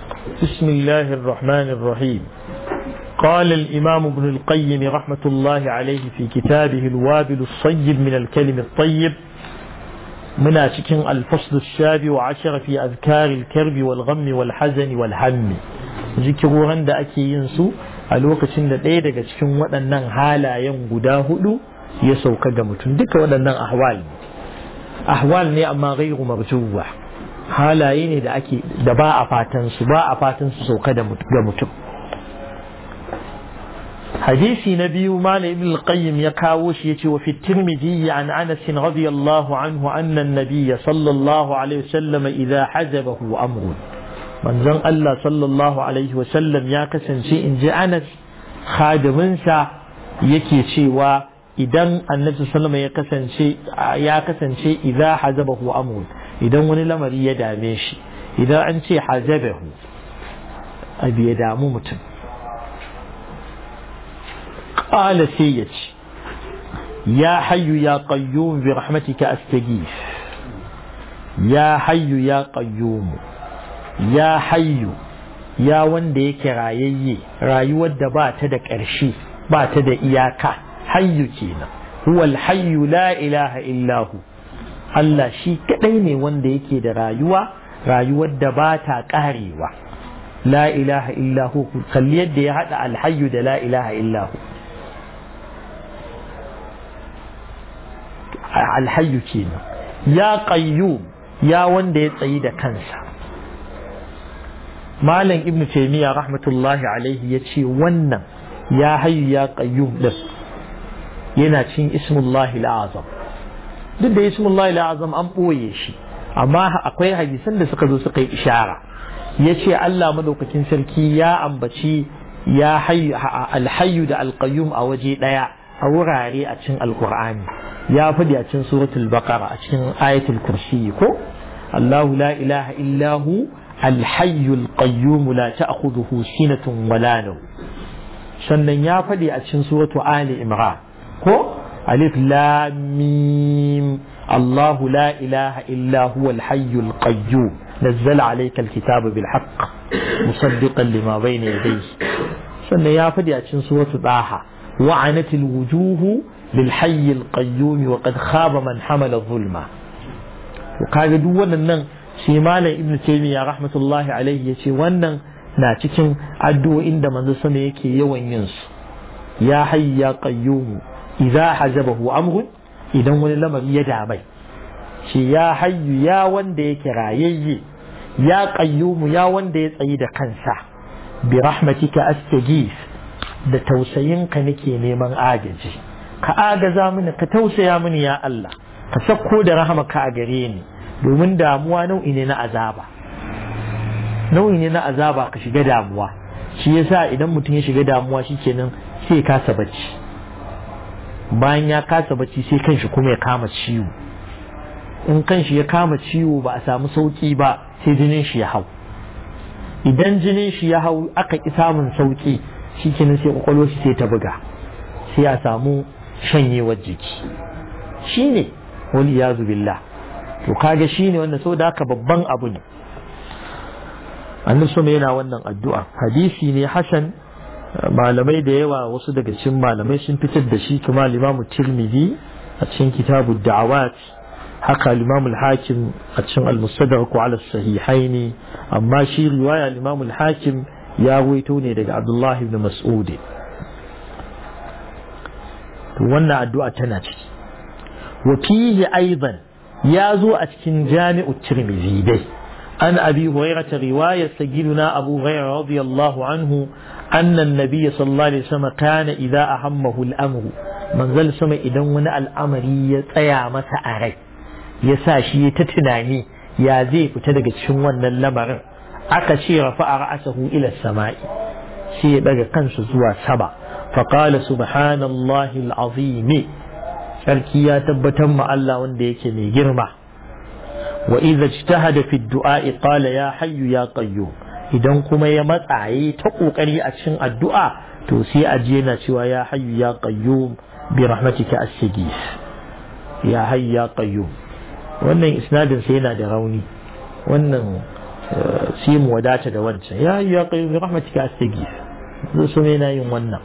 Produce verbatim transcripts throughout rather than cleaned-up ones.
بسم الله الرحمن الرحيم. قال الإمام ابن القيم رحمة الله عليه في كتابه الوابل الصيب من الكلم الطيب من أشكن الفصل السابع عشر في أذكار الكرب والغم والحزن والهم. ذكروا عند أكي ينسو الوقت إن الإيدة أشكن ودنن حالا ينقدا هدو يسو كدمتن دك ودنن أحوال أحوال ني أما غير مرجوة halaye ne da ake da ba a fatan su ba a fatan su sauka da ga mutum. Hadisi na biyu Malam Ibn al-Qayyim ya kawo shi yace wa fi Tirmidhi an Anas radiyallahu anhu anna an-nabiy sallallahu alaihi wasallam idha hajabahu amrun. Manzon Allah sallallahu alaihi wasallam ya kasance inji Anas khadimin sa yake cewa idan Annabi sallallahu alaihi wasallam ya kasance ya kasance idha hajabahu amrun, idan wani lamari ya dame shi, idan an ce hajabahu abu ya damu mutum, qala sai ya ce ya hayyu ya qayyum bi rahmatika astaghith, ya hayyu ya qayyum, ya hayyu ya wanda yake rayayye, rayuwar da ba ta da ƙarshe ba ta da iyaka, hayyu kenan, huwal hayyu la ilaha illahu. Allah shi kadai ne wanda yake da rayuwa, rayuwar da ba ta karewa. La ilaha illahu, kalli yadda ya hada alhayyu da la ilaha illahu. Alhayyu kenan. Ya qayyum, ya wanda ya tsayi da kansa. Malam Ibn Taymiyyah rahmatullahi alaihi ya ce wannan ya hayyu ya qayyum din yana cin ismullahi al-azam. Duk da ismullahi al-azam an ɓoye shi, amma akwai hadisan da suka zo suka yi ishara. Ya ce Allah madaukakin sarki ya ambaci ya alhayyu da alqayyum a waje ɗaya a wurare a cikin alqur'ani. Ya faɗi a cikin suratul baqara, a cikin ayatul kursi ko Allahu la ilaha illahu alhayyu alqayyum la ta'khudhuhu sinatun wala nawm. Sannan ya faɗi a cikin suratul ali imran ko ألف لام ميم الله لا إله إلا هو الحي القيوم نزل عليك الكتاب بالحق مصدقا لما بين يديه. سنة يا فدي أتشن سورة طه وعنت الوجوه للحي القيوم وقد خاب من حمل الظلمة. وقال دوانا نن شمال ابن تيمية رحمة الله عليه يشي ونن ناتشن أدو إند من سنة يكي يوان ينس يا حي يا قيوم idza hajabahu amrun, idan wani lamari ya damai shi ya hayyu ya wanda yake rayayye, ya qayyumu ya wanda ya tsayi da kansa, bi rahmatika astaghith, da tausayinka nake neman agaji, ka agaza mini, ka tausaya mini ya Allah, ka sako da rahamaka a gare ni, domin damuwa nau'i ne na azaba, nau'i ne na azaba ka shiga damuwa. Shi yasa idan mutum ya shiga damuwa shikenan sai ya kasa bacci, bayan ya kasa bacci sai kanshi kuma ya kama ciwo, in kanshi ya kama ciwo ba a samu sauki ba sai jinin shi ya hau, idan jinin shi ya hau aka ki samun sauki shikenan sai kwakwalwar shi sai ta buga, sai a samu shanyewar jiki, shine wani yazu billah. To kaga shine wanda sau da haka babban abu ne. Annabi sama yana wannan addu'a, hadisi ne hasan, malamai da yawa wasu daga cikin malamai sun fitar da shi, kuma Imam Tirmidhi a cikin kitabu da'awat, haka Imam al-Hakim a cikin al-Mustadrak ala as-Sahihain, amma shi riwaya Imam al-Hakim ya ruwaito ne daga Abdullah ibn Mas'ud. To wannan addu'a tana ciki. Wa fihi aidan ya zo a cikin Jami'u Tirmidhi dai an Abi Hurairah riwayar sayyidina Abu Hurairah radiyallahu anhu أن النبي صلى الله عليه وسلم كان إذا أهمه الأمر من ذل سما إذا ونا الأمر يتيا مسا أري يساشي تتناني يا زي فتدق شنوان اللمر أكشي رفع رأسه إلى السماء شيء بقى كنس زوا سبع فقال سبحان الله العظيم sarki ya tabbatar ma Allah wanda yake mai girma. Wa idza ijtahada fi ad-du'a qala ya hayyu ya qayyum, idan kuma ya matsaye ta kokari a cikin addu'a to sai a je yana cewa ya hayyu ya qayyum bi rahmatika astaghith, ya hayyu ya qayyum. Wannan isnadin sai yana da rauni, wannan sai mu wadata da wancan ya hayyu ya qayyum bi rahmatika astaghith su ne na yin wannan.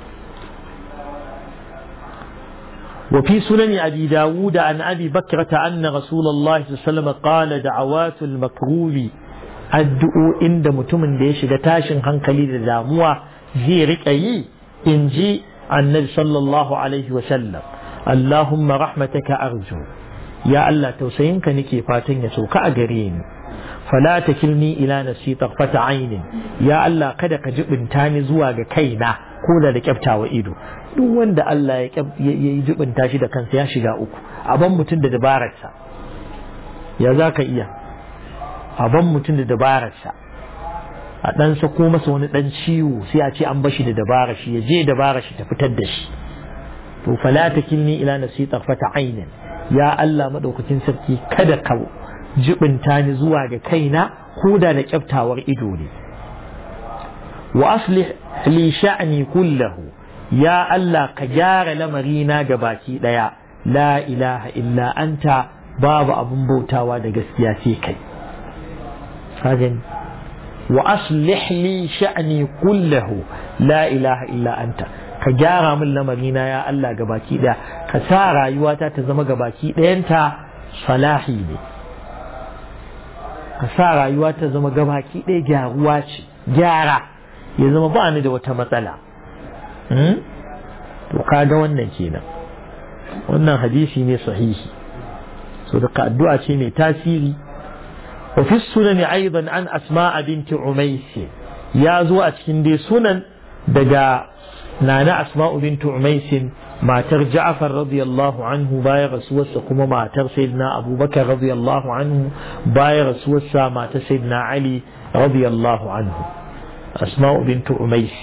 وفي سنن أبي داود عن أبي بكرة أن رسول الله صلى الله عليه وسلم قال دعوات المكروب الدعو عند متمن ديش دتاشن هنكلي داموا زيرك أي إنجي النبي صلى الله عليه وسلم اللهم رحمتك أرجو يا الله توسينك نكي فاتن يسوك أجرين فلا تكلني إلى نفسي طرفة عين يا الله قد كجب تاني زواج كينا قول لك أبتا وإيدو duk wanda Allah ya yi jubinta shi da kansa ya shiga uku aban mutum da dabararsa ya za ka iya aban mutum da dabararsa a dan sako masa wani dan ciwo sai a ce an bashi da dabarar shi ya je dabarar shi ta fitar da shi to fala takilni ila nafsi tarfata aynin ya Allah madaukakin sarki kada ka jubinta ni zuwa ga kaina ko da da kyaftawar ido ne wa aslih li sha'ni kullahu ya Allah ka gyara lamarina ga baki daya la ilaha illa anta babu abun bautawa da gaskiya sai kai kagan wa aslih li sha'ni kullahu la ilaha illa anta ka gyara min lamarina ya Allah ga baki daya ka sa rayuwata ta zama ga baki dayanta salahi ne ka sa rayuwa ta zama ga baki daya gyaruwa ce gyara ya zama ba ni da wata matsala to kaga wannan kenan wannan hadisi ne sahihi so da addu'a ce mai tasiri wa fi sunan aidan an asma'a binti umays ya zo a cikin dai sunan daga nana asma'u binti umays matar ja'far radiyallahu anhu bayan rasuwarsa kuma matar sayyidina abubakar radiyallahu anhu bayan rasuwarsa matar sayyidina ali radiyallahu anhu asma'u binti umays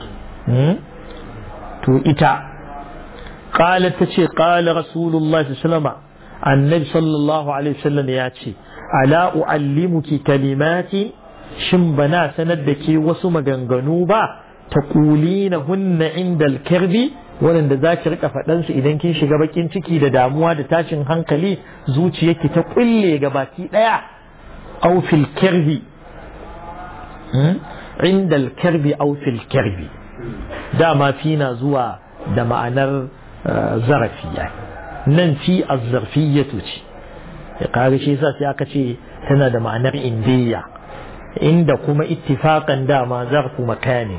to ita qalat tace qala rasulullahi sallallahu alaihi wasallam annabi sallallahu alaihi wasallam ya ce ala uallimuki kalimati shin bana sanar da ke wasu maganganu ba taqulina hunna inda al-karbi wanda zaki rika fadan su idan kin shiga bakin ciki da damuwa da tashin hankali zuciyarki ta kulle gabaki daya aw fil karbi inda al-karbi aw fil karbi dama fi na zuwa da ma'anar zarafiya nan fi az-zarfiyatu ce ya kare shi yasa sai aka ce tana da ma'anar indiya inda kuma ittifaqan dama zarfu makanin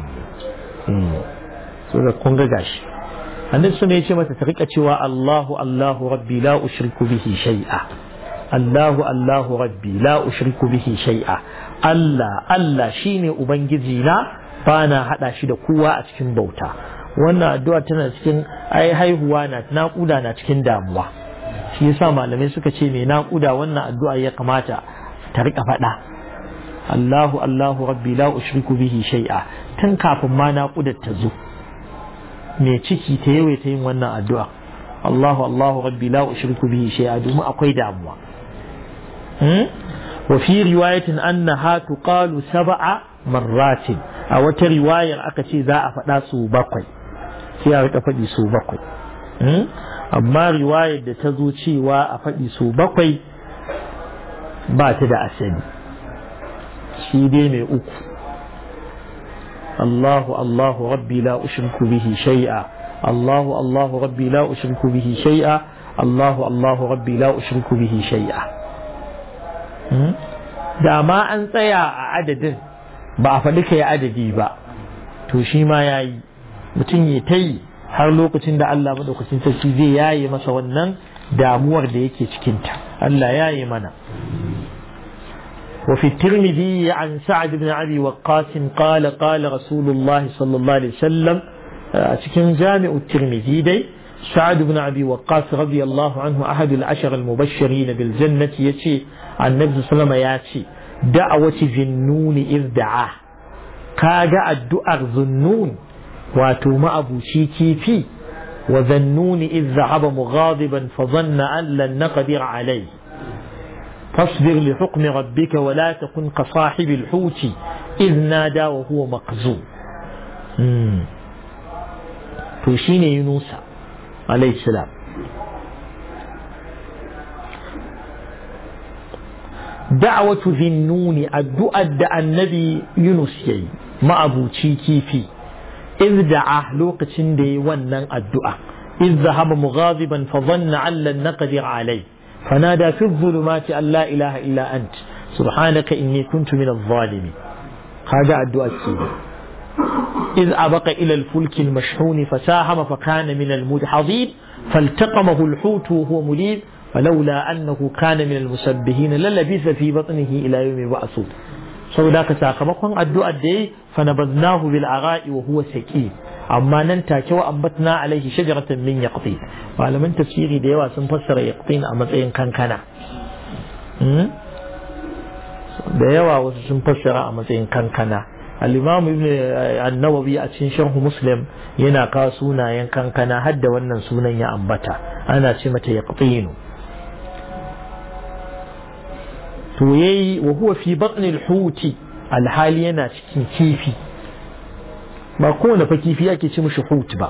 so da kun ga gashi annabi sun ce mata ta rika cewa Allahu Allahu rabbi la ushriku bihi shay'a Allahu Allahu rabbi la ushriku bihi shay'a Allah Allah shine ubangiji na bana hada shi da kowa a cikin bauta wannan addu'a tana cikin ai haihuwa na naƙuda na cikin damuwa shi yasa malamai suka ce mai naƙuda wannan addu'a ya kamata ta rika faɗa Allahu Allahu rabbi la ushriku bihi shay'a tun kafin ma naƙudar ta zo mai ciki ta yawaita yin wannan addu'a Allahu Allahu rabbi la ushriku bihi shay'a domin akwai damuwa wa fi riwayatin annaha tuqalu sab'a marratin a wata riwayar aka ce za a faɗa su bakwai sai a rika faɗi su bakwai amma riwayar da ta zo cewa a faɗi su bakwai ba ta da asali shi dai mai uku Allahu Allahu rabbi la ushriku bihi shay'a Allahu Allahu rabbi la ushriku bihi shay'a Allahu Allahu rabbi la ushriku bihi shay'a da ma an tsaya a adadin ba a faɗi kai adadi ba to shi ma yayi mutum ya tayi har lokacin da Allah madaukakin sarki zai yaye masa wannan damuwar da yake cikin ta Allah yaye mana وفي الترمذي عن سعد بن أبي وقاص قال قال رسول الله صلى الله عليه وسلم أتكن جامع الترمذي دي سعد بن أبي وقاص رضي الله عنه أحد العشر المبشرين بالجنة يتي عن النبي صلى الله عليه وسلم ياتي دعوة ذنون إذ دعاه كاجا الدعاء ذنون واتوم أبو شيكي في وذنون إذ ذهب مغاضبا فظن أن لن نقدر عليه فاصبر لحكم ربك ولا تكن كصاحب الحوت إذ نادى وهو مقزوم توشين يونس عليه السلام da'watu zinnuni addu'ar da annabi Yunus yayi ma'abuci kifi iz da'a lokacin da yayi wannan addu'a iz zahaba mughadiban fa dhanna 'an lan naqdir alayhi fanada fi adh-dhulumati an la ilaha illa ant subhanaka inni kuntu min adh-dhalimin kaga addu'a ce iz abaqa ila al-fulk al-mashhun fasahama fa kana min al-mudhadin faltaqamahu al-hut wa huwa mulim فلولا أنه كان من المسبحين للبث في بطنه إلى يوم يبعثون saboda ka sakamakon addu'ar da yi fanabadnahu bil ara'i wa huwa saqim amma nan take wa ambatna alaihi shajaratan min yaqtin malaman tafsiri da yawa sun fassara yaqtin a matsayin kankana da yawa wasu sun fassara a matsayin kankana al-imam ibn an-nawawi a cikin sharh muslim yana kawo sunayen kankana har da wannan sunan ya ambata ana ce mata yaqtinu to yayi wa huwa fi batni al-huti alhali yana cikin kifi ba kowane fa kifi ake ce mishi hut ba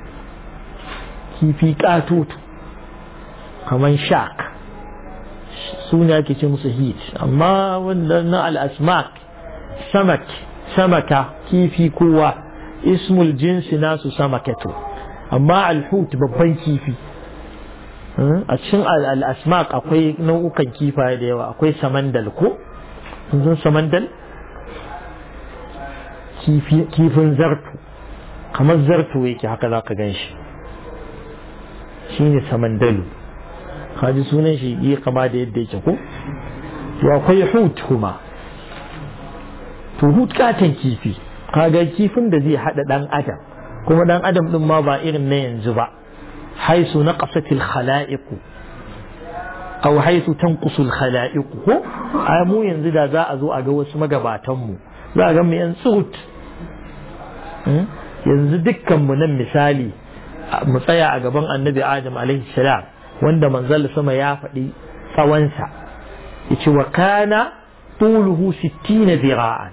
kifi katutu kaman shark suna ake ce musu hit amma wannan na al-asmak samak samaka kifi kowa ismul jinsi nasu samakatu amma al-hut babban kifi a cikin al-asmaq akwai nau'ukan kifaye da yawa akwai samandal ko kun samandal kifin zartu kamar zartu yake haka zaka ganshi shine samandalu kaji sunan shi yi kama da yadda yake ko to akwai hut kuma to hut katan kifi kaga kifin da zai hada dan adam kuma dan adam din ma ba irin na yanzu ba حيث نقصت الخلائق أو حيث تنقص الخلائق هو أمو ينزل ذا أزو أجوز مجباتهم ذا جم ينصوت ينزل دكا من المثالي مطيع أجبان النبي آدم عليه السلام وند منزل سما يافدي فوانسا وكان طوله ستين ذراعا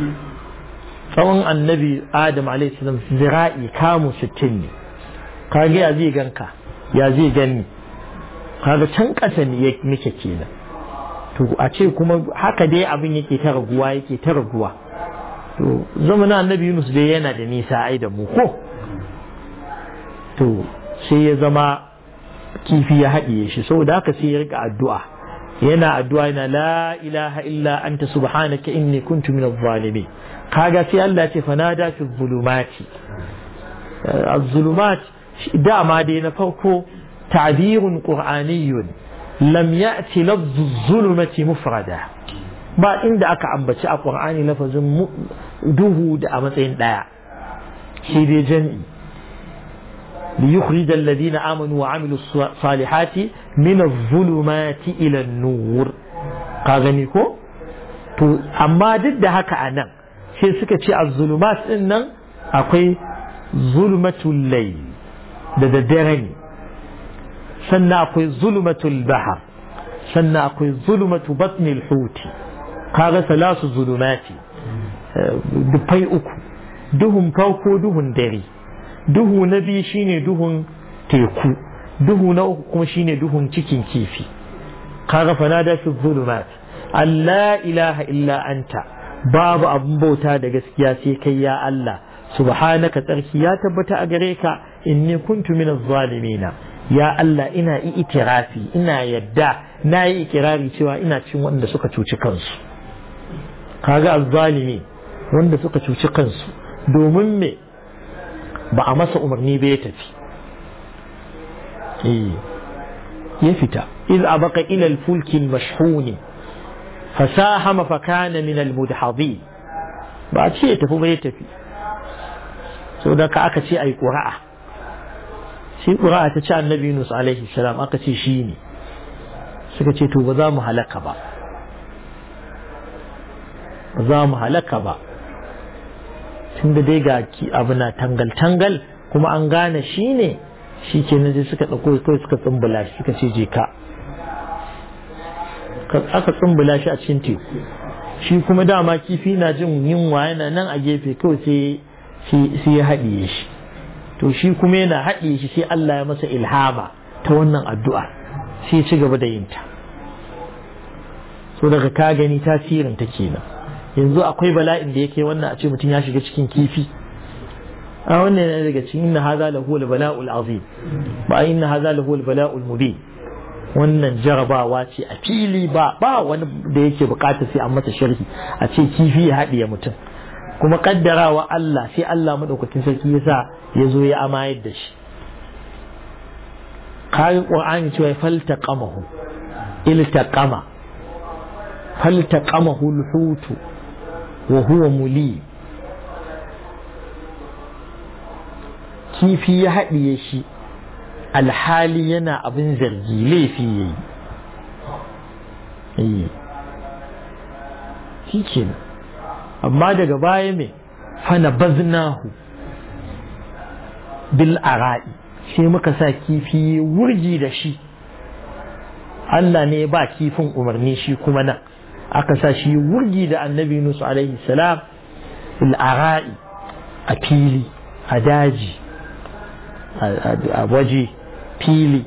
فوان النبي آدم عليه السلام ذراعي كامو ستين kage ya zai ganka ya zai gani kaga can kasa ne yake kenan to a ce kuma haka dai abin yake ta raguwa yake ta raguwa to zamanin annabi Yunus dai yana da nisa ai da mu ko to sai ya zama kifi ya haɗiye shi saboda haka sai ya rika addu'a yana addu'a yana la ilaha illa anta subhanaka inni kuntu minadh zalimin kaga sai Allah ya ce fanada fi dhulumati az-zulumat dama dai na farko ta'birun qur'aniyyun lam ya'ti lafzu zulumati mufrada ba inda aka ambaci a qur'ani lafazin duhu da a matsayin daya shi dai jami'i li yukhrij alladhina amanu wa amilus salihati min adh-dhulumati ila an-nur ka gani ko to amma duk da haka anan sai suka ce az-zulumat din nan akwai zulmatul layl da daddare ne sannan akwai zulmatul bahar sannan akwai zulmatu batnil huti kaga salasu zulumati dufai uku duhun farko duhun dare duhu na biyu shine duhun teku duhu na uku kuma shine duhun cikin kifi kaga fanada fi zulumat alla ilaha illa anta babu abun bauta da gaskiya sai kai ya Allah subhanaka tsarki ya tabbata a gare ka inni kuntu minaz zalimina ya Allah ina itirafi ina yadda na yi ikirari cewa ina cin wanda suka cuci kansu kaga azzalimi wanda suka cuci kansu domin me ba a masa umarni ba ya tafi eh ya fita iz abaka ila al-fulki al-mashhuni fasahama fa kana min al-mudhadin ba a ce ya tafi ba ya tafi saboda ka aka ce ai qura'a shi qura'a ta ce annabi Yunus alaihi salam aka ce shi ne suka ce to ba za mu halaka ba ba za mu halaka ba tunda dai ga ki abu na tangal tangal kuma an gane shi ne shi kenan sai suka dauko kai suka tsumbula shi suka ce je ka aka tsumbula shi a cikin teku shi kuma dama kifi na jin yunwa yana nan a gefe kawai sai sai ya haɗiye shi to shi kuma yana haɗiye shi sai Allah ya masa ilhama ta wannan addu'a sai ci gaba da yinta so daga ka gani tasirin ta kenan. Yanzu akwai bala'in da yake wannan a ce mutum ya shiga cikin kifi, a wannan ne daga cikin inna hadha lahu al-bala'ul azim ba inna hadha lahu al-bala'ul mubin. Wannan jarabawa ce a fili, ba ba wani da yake bukata sai an masa sharhi a ce kifi ya haɗiye mutum, kuma kaddarawa Allah sai Allah madaukakin sarki yasa ya zo ya amayar da shi. kayan Qur'ani cewa faltaqamahu iltaqama faltaqamahu al-hutu wa huwa muli, kifi ya haɗiye shi alhali yana abin zargi, laifi yayi eh shi amma daga baya me fana baznahu bil ara'i, sai muka sa kifi wurgi da shi. Allah ne ba kifin umarni shi kuma nan aka sa shi wurgi da annabi Nusu alaihi salam bil ara'i, a fili, a daji, a waje fili,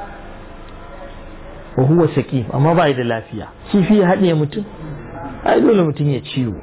wa huwa saqim, amma ba da lafiya. Kifi ya haɗe mutum, ai dole mutum ya ciwo.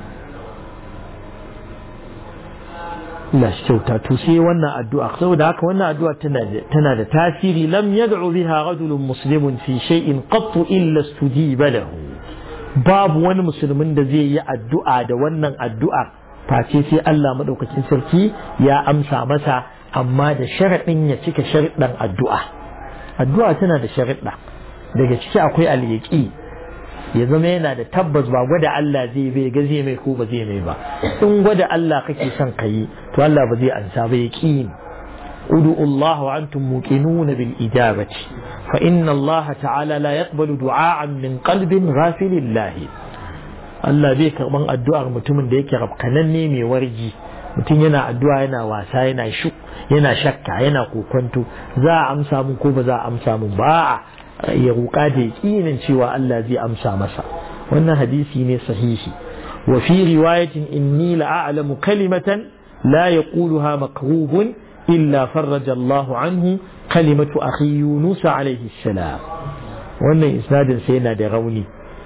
Allah shi kyauta. To sai wannan addu'a, saboda haka wannan addu'a tana da tana da tasiri. Lam yad'u biha rajulun muslimun fi shay'in qattu illa istujiba lahu. Babu wani musulmin da zai yi addu'a da wannan addu'a face sai Allah madaukakin sarki ya amsa masa, amma da sharadin ya cika sharuɗan addu'a. Addu'a tana da sharuɗa, daga ciki akwai al-yaqi, ya zama yana da tabbas ba gwada Allah zai bai ga zai mai ko ba zai mai ba. In gwada Allah kake son ka yi to Allah ba zai ansa ba. Yaqin, udu Allah wa antum muqinuna bil ijabati fa inna Allah ta'ala la yaqbalu du'a'an min qalbin ghafilin lahi. Allah bai karban addu'ar mutumin da yake rabkananne mai wargi. Mutum yana addu'a yana wasa, yana shuk yana shakka, yana kokonto, za a amsa mun ko ba za a amsa mun ba, ya roƙa da yaƙinin cewa Allah zai amsa masa. Wannan hadisi ne sahihi. Wa fi riwayatin inni la'alamu kalimatan la yaquluha makrubun illa farraja Allahu anhu kalimatu akhi Yunus alayhi salam. Wannan isnadin sai yana da rauni.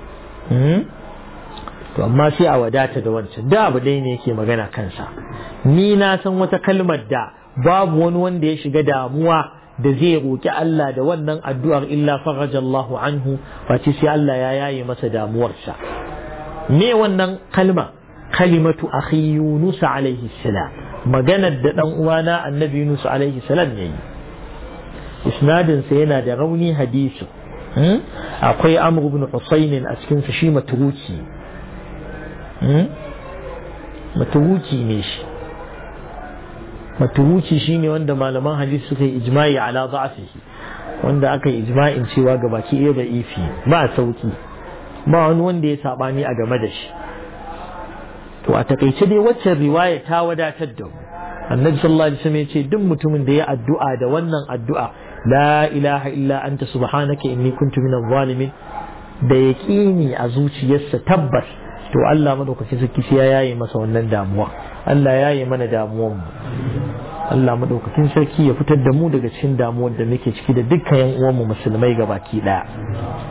To amma sai a wadata da wancan, da abu dai ne yake magana kansa. Ni na san wata kalmar da babu wani wanda ya shiga damuwa da zai roƙi Allah da wannan addu'ar illa faraja Allahu anhu, face sai Allah ya yaye masa damuwarsa. Me wannan kalma? Kalimatu akhi Yunus alaihi salam, maganar da dan uwana annabi Yunus alaihi salam yayi. Isnadin sa yana da rauni hadisi. Akwai Amr ibn Husayn a cikin sa, shi maturuki. Maturuki ne shi. Maturuki shine wanda malaman hadisi suka yi ijma'i ala da'afihi, wanda aka yi ijma'in cewa gabaki ɗaya da ifi, ba sauki, ba wani wanda ya sabani a game da shi. To a takaice dai waccan riwaya ta wadatar da mu. Annabi sallallahu alaihi wasallam ya ce duk mutumin da ya addu'a da wannan addu'a, la ilaha illa anta subhanaka inni kuntu minadh zalimin, da yaqini a zuciyarsa tabbas, to Allah madaukakin sarki sai ya yaye masa wannan damuwa. Allah ya yi mana damuwan mu. Allah madaukakin sarki ya fitar da mu daga cikin damuwar da muke ciki da dukkan yan uwan mu musulmai gabaki daya.